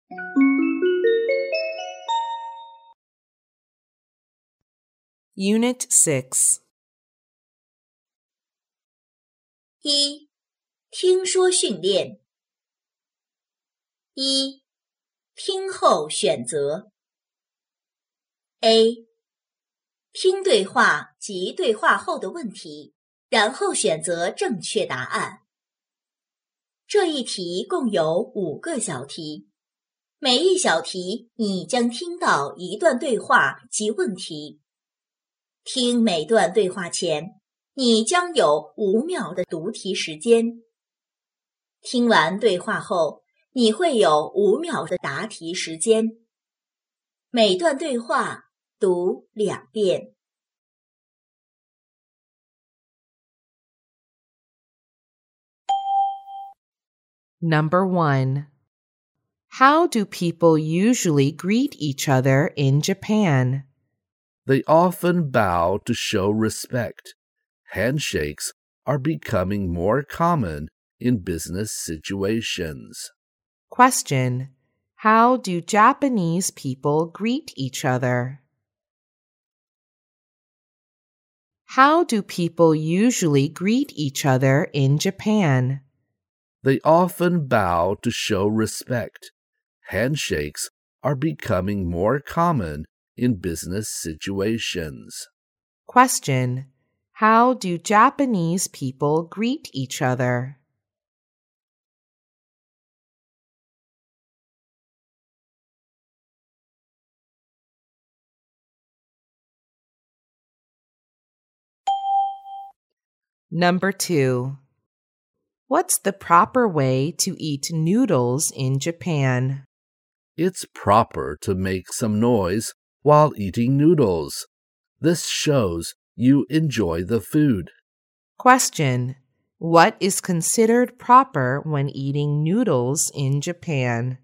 Unit 6. 一、听说训练。一、听后选择。A、听对话及对话后的问题，然后选择正确答案。这一题共有5个小题，每一小题你将听到一段对话及问题。听每段对话前，你将有5秒的读题时间。听完对话后，你会有5秒的答题时间。每段对话读2遍。 Number 1. How do people usually greet each other in Japan? They often bow to show respect. Handshakes are becoming more common in business situations. Question. How do Japanese people greet each other? How do people usually greet each other in Japan? They often bow to show respect. Handshakes are becoming more common in business situations. Question. How do Japanese people greet each other? Number 2. What's the proper way to eat noodles in Japan? It's proper to make some noise while eating noodles. This shows you enjoy the food. Question. What is considered proper when eating noodles in Japan?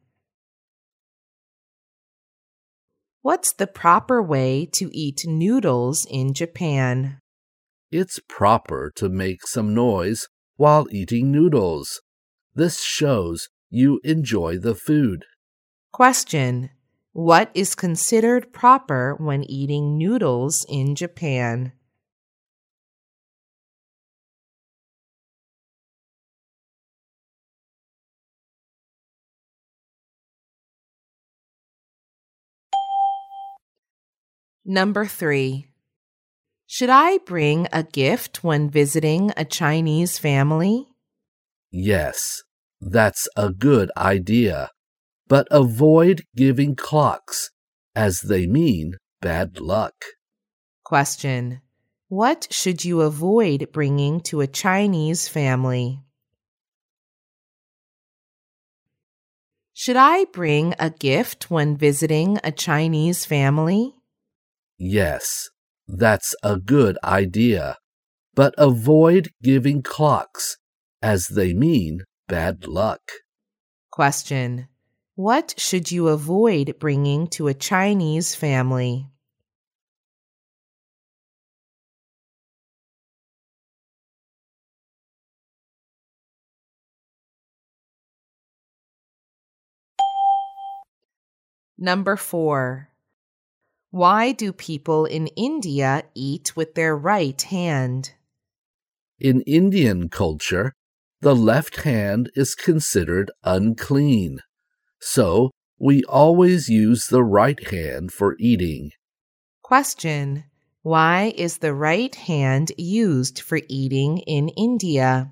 What's the proper way to eat noodles in Japan? It's proper to make some noise while eating noodles. This shows you enjoy the food. Question. What is considered proper when eating noodles in Japan? Number 3. Should I bring a gift when visiting a Chinese family? Yes, that's a good idea. But avoid giving clocks, as they mean bad luck. Question. What should you avoid bringing to a Chinese family? Should I bring a gift when visiting a Chinese family? Yes, that's a good idea. But avoid giving clocks, as they mean bad luck. Question. What should you avoid bringing to a Chinese family? Number 4. Why do people in India eat with their right hand? In Indian culture, the left hand is considered unclean. So, we always use the right hand for eating. Question. Why is the right hand used for eating in India?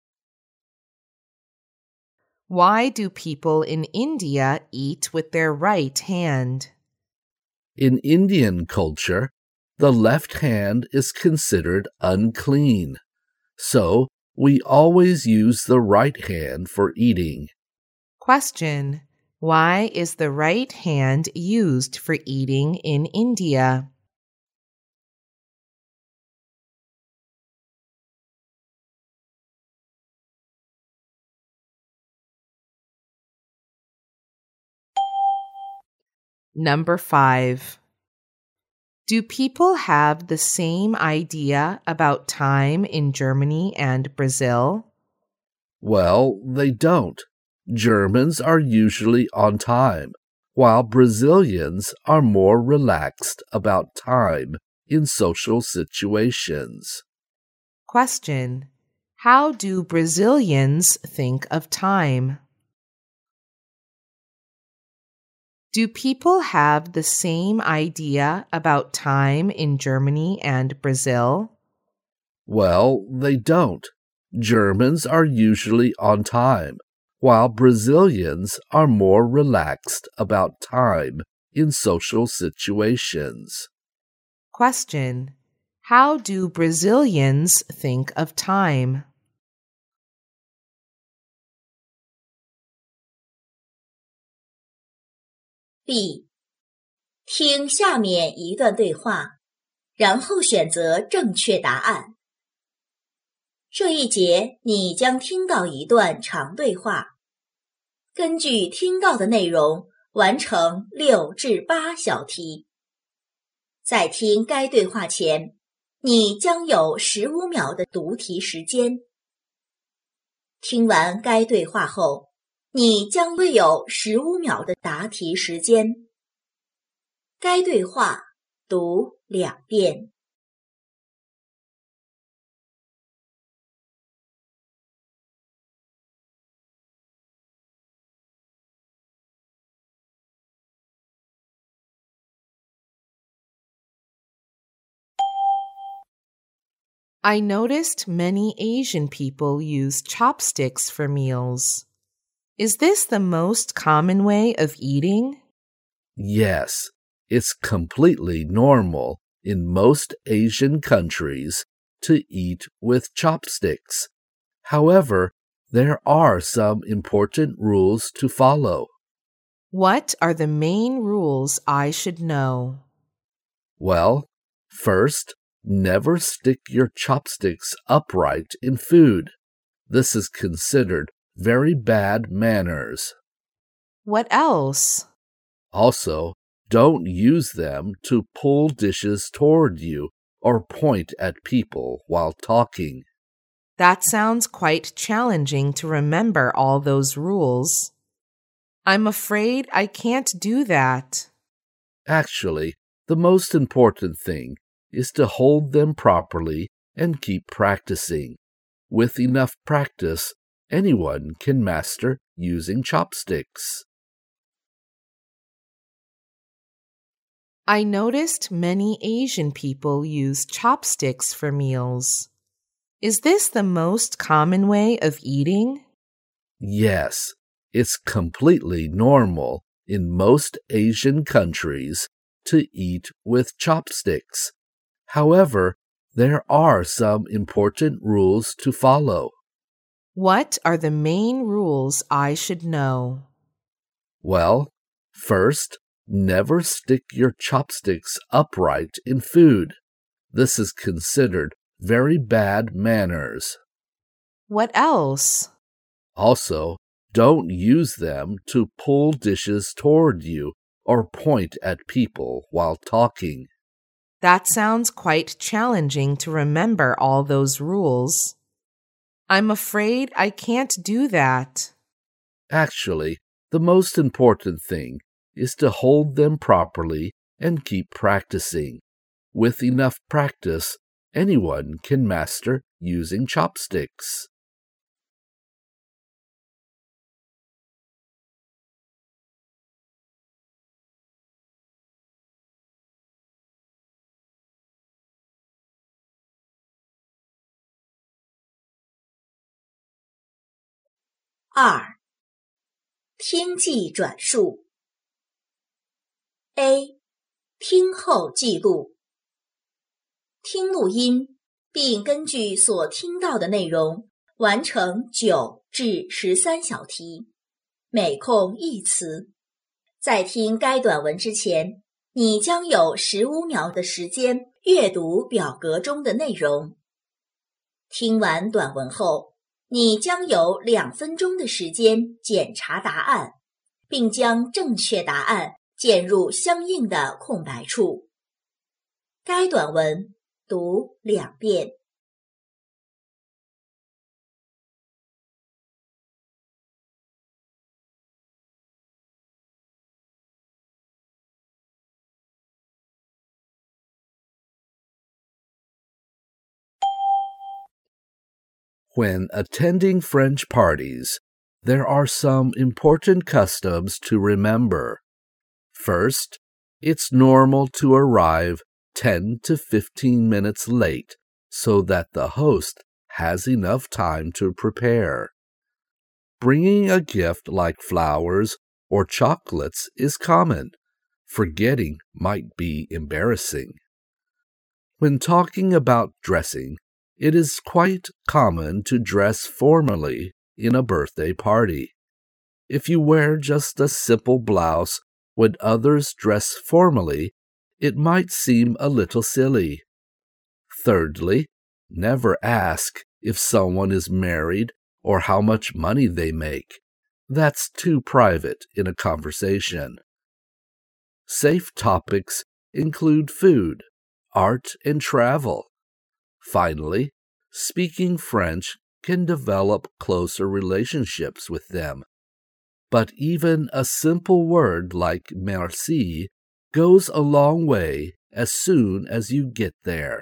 Why do people in India eat with their right hand? In Indian culture, the left hand is considered unclean. So, we always use the right hand for eating. Question. Why is the right hand used for eating in India? Number 5. Do people have the same idea about time in Germany and Brazil? Well, they don't. Germans are usually on time, while Brazilians are more relaxed about time in social situations. Question. How do Brazilians think of time? Do people have the same idea about time in Germany and Brazil? Well, they don't. Germans are usually on time, while Brazilians are more relaxed about time in social situations. Question. How do Brazilians think of time? B. 听下面一段对话，然后选择正确答案。这一节你将听到一段长对话，根据听到的内容完成6至8小题。在听该对话前，你将有15秒的读题时间。听完该对话后，你将会有15秒的答题时间。该对话读2遍。 I noticed many Asian people use chopsticks for meals. Is this the most common way of eating? Yes, it's completely normal in most Asian countries to eat with chopsticks. However, there are some important rules to follow. What are the main rules I should know? Well, first, never stick your chopsticks upright in food. This is considered very bad manners. What else? Also, don't use them to pull dishes toward you or point at people while talking. That sounds quite challenging to remember all those rules. I'm afraid I can't do that. Actually, the most important thing is to hold them properly and keep practicing. With enough practice, anyone can master using chopsticks. I noticed many Asian people use chopsticks for meals. Is this the most common way of eating? Yes, it's completely normal in most Asian countries to eat with chopsticks. However, there are some important rules to follow. What are the main rules I should know? Well, first, never stick your chopsticks upright in food. This is considered very bad manners. What else? Also, don't use them to pull dishes toward you or point at people while talking. That sounds quite challenging to remember all those rules. I'm afraid I can't do that. Actually, the most important thing is to hold them properly and keep practicing. With enough practice, anyone can master using chopsticks. (2) 听记转述 A. 听后记录听录音，并根据所听到的内容完成9至13小题，每空1词。在听该短文之前，你将有15秒的时间阅读表格中的内容。听完短文后，你将有2分钟的时间检查答案，并将正确答案键入相应的空白处。该短文读2遍。 When attending French parties, there are some important customs to remember. First, it's normal to arrive 10 to 15 minutes late so that the host has enough time to prepare. Bringing a gift like flowers or chocolates is common. Forgetting might be embarrassing. When talking about dressing, it is quite common to dress formally in a birthday party. If you wear just a simple blouse when others dress formally, it might seem a little silly. Thirdly, never ask if someone is married or how much money they make. That's too private in a conversation. Safe topics include food, art, and travel. Finally, speaking French can develop closer relationships with them. But even a simple word like merci goes a long way as soon as you get there.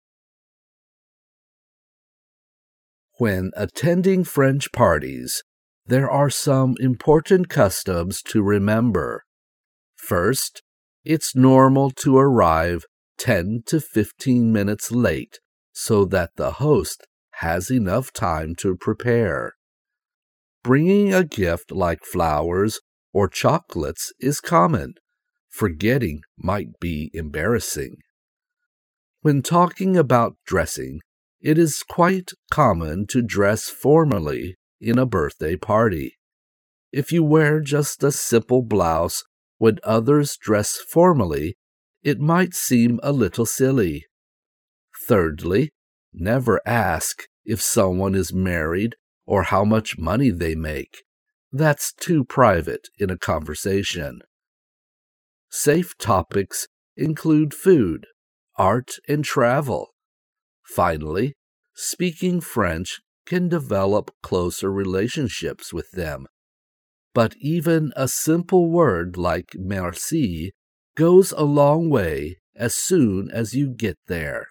When attending French parties, there are some important customs to remember. First, it's normal to arrive 10 to 15 minutes late so that the host has enough time to prepare. Bringing a gift like flowers or chocolates is common. Forgetting might be embarrassing. When talking about dressing, it is quite common to dress formally in a birthday party. If you wear just a simple blouse when others dress formally, it might seem a little silly. Thirdly, never ask if someone is married or how much money they make. That's too private in a conversation. Safe topics include food, art, and travel. Finally, speaking French can develop closer relationships with them. But even a simple word like merci goes a long way as soon as you get there.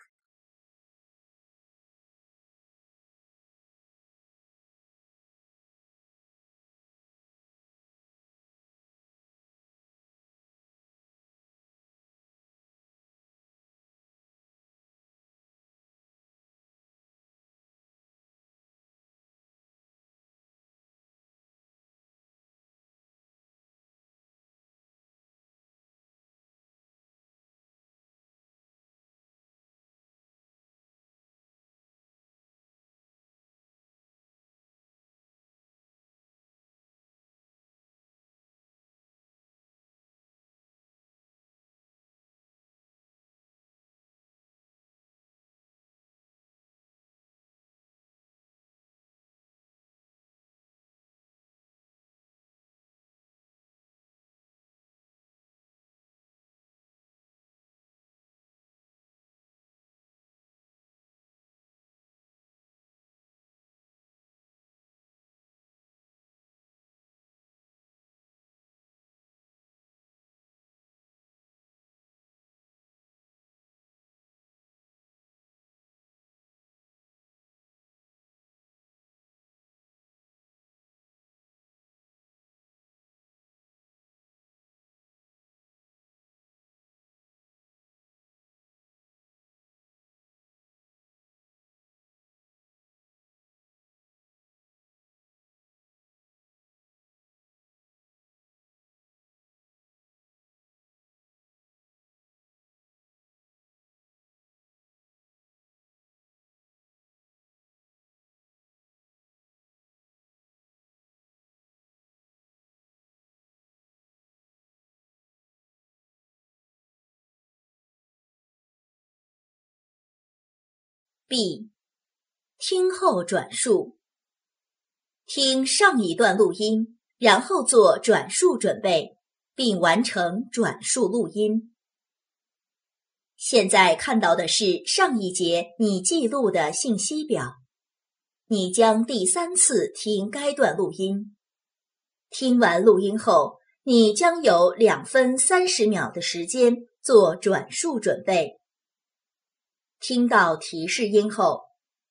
B. 听后转述。听上一段录音，然后做转述准备，并完成转述录音。现在看到的是上一节你记录的信息表。你将第3次听该段录音。听完录音后，你将有2分30秒的时间做转述准备。听到提示音后，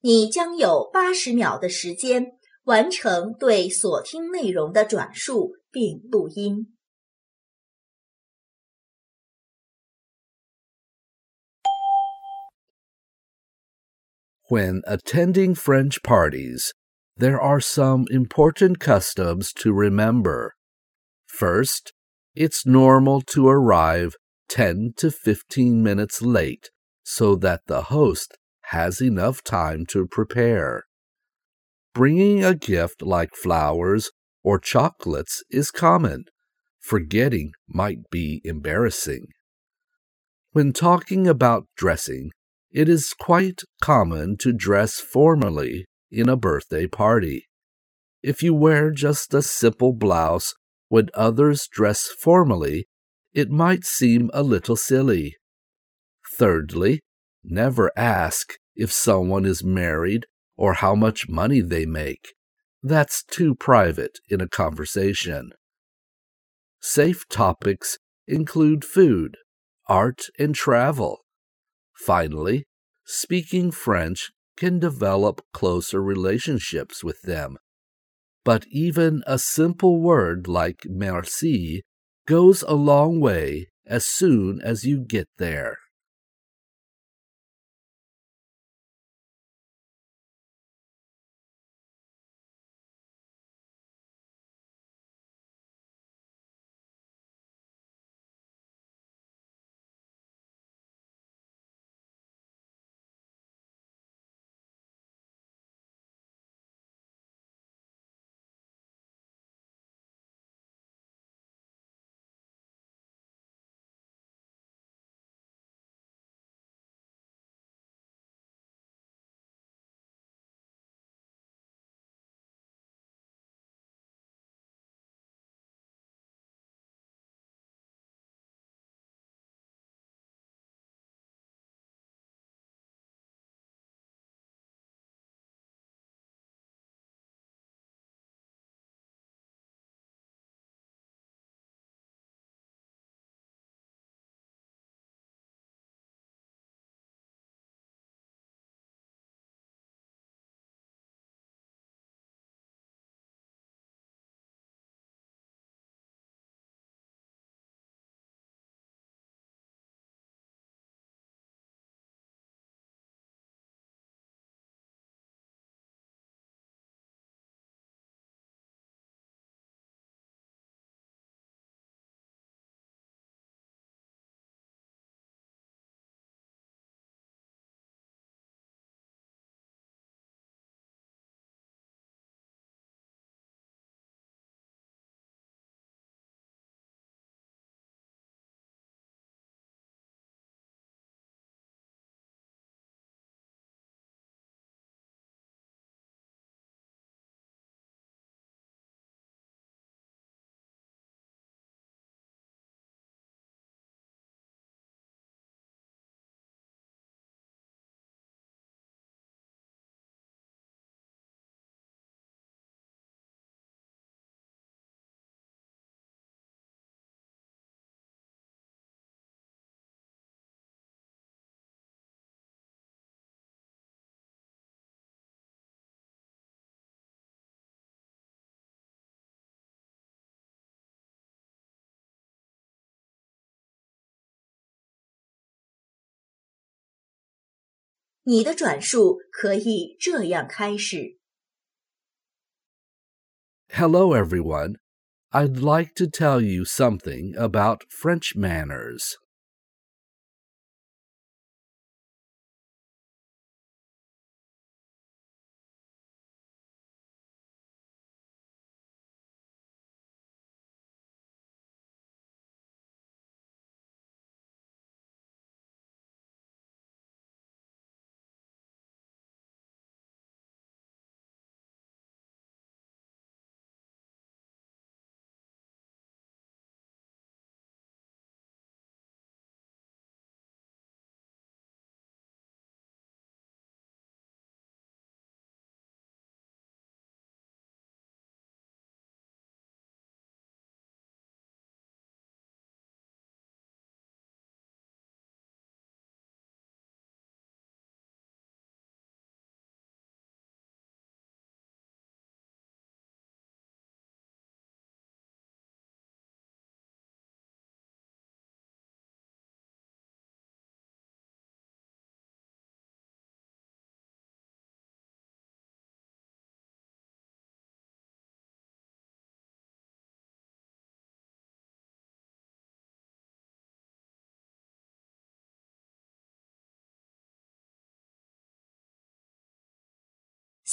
你将有80秒的时间完成对所听内容的转述并录音。 When attending French parties, there are some important customs to remember. First, it's normal to arrive 10 to 15 minutes late so that the host has enough time to prepare. Bringing a gift like flowers or chocolates is common. Forgetting might be embarrassing. When talking about dressing, it is quite common to dress formally in a birthday party. If you wear just a simple blouse when others dress formally, it might seem a little silly. Thirdly, never ask if someone is married or how much money they make. That's too private in a conversation. Safe topics include food, art, and travel. Finally, speaking French can develop closer relationships with them. But even a simple word like merci goes a long way as soon as you get there. 你的转述可以这样开始。 Hello, everyone. I'd like to tell you something about French manners.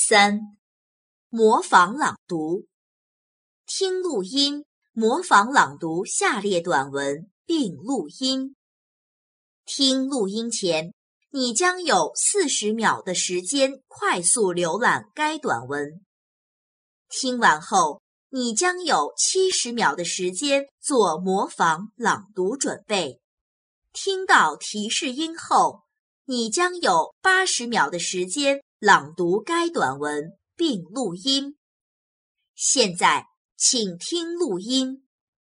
3. 模仿朗读。听录音，模仿朗读下列短文并录音。听录音前，你将有40秒的时间快速浏览该短文。听完后，你将有70秒的时间做模仿朗读准备。听到提示音后，你将有80秒的时间朗读该短文并录音。现在，请听录音。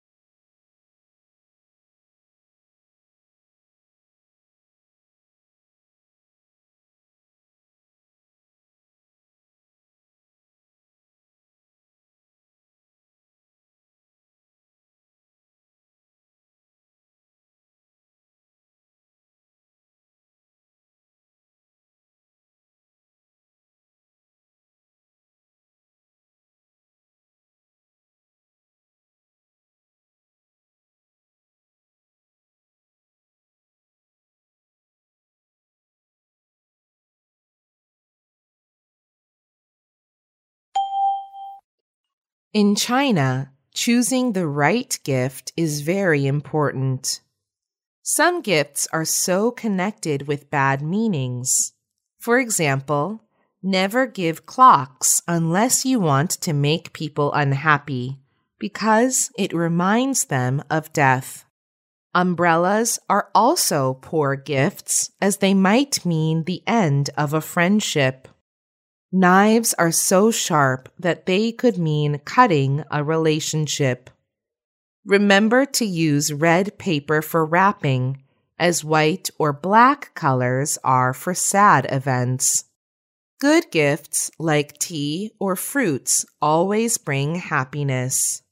In China, choosing the right gift is very important. Some gifts are so connected with bad meanings. For example, never give clocks unless you want to make people unhappy, because it reminds them of death. Umbrellas are also poor gifts, as they might mean the end of a friendship. Knives are so sharp that they could mean cutting a relationship. Remember to use red paper for wrapping, as white or black colors are for sad events. Good gifts like tea or fruits always bring happiness.